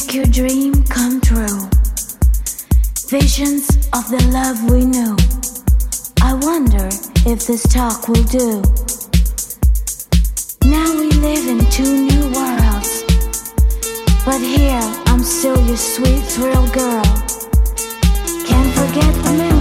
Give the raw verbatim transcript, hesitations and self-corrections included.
make your dream come true. Visions of the love we knew. I wonder if this talk will do. Now we live in two new worlds, but here I'm still your sweet thrill girl. Can't forget the